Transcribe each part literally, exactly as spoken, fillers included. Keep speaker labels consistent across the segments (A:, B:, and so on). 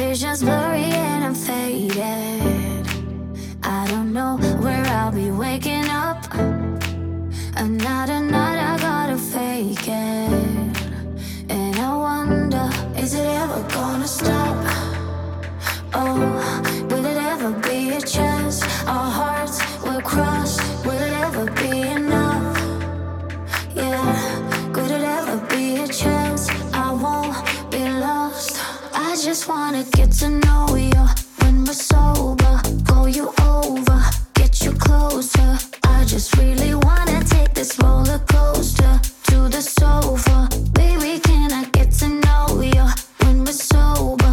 A: Vision's blurry and I'm faded. I don't know where I'll be waking up. Another night I gotta fake it. And I wonder, is it ever gonna stop? Oh, will it ever be a chance? Our hearts will cross. Will it ever be enough? Yeah, could it ever be a chance? I won't be lost. I just wanna get to know you when we're sober. Call you over, get you closer. I just really wanna take this roller coaster to the sofa. Baby, can I get to know you when we're sober?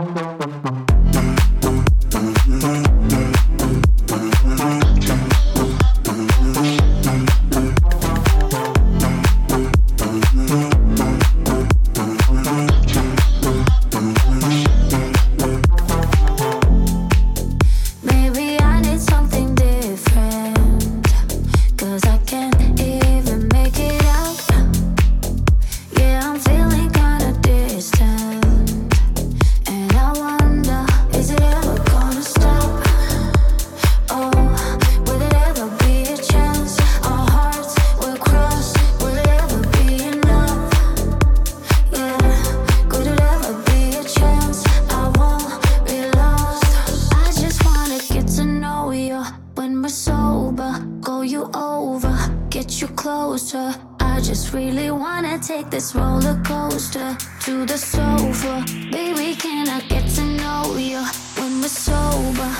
A: Take this roller coaster to the sofa. Baby, can I get to know you when we're sober?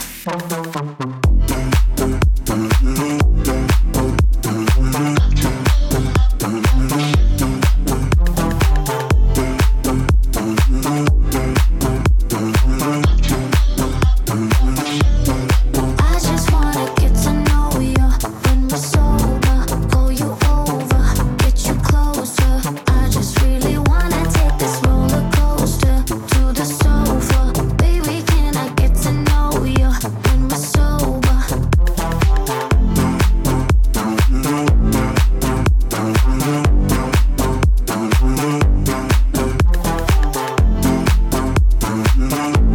B: Mm-hmm.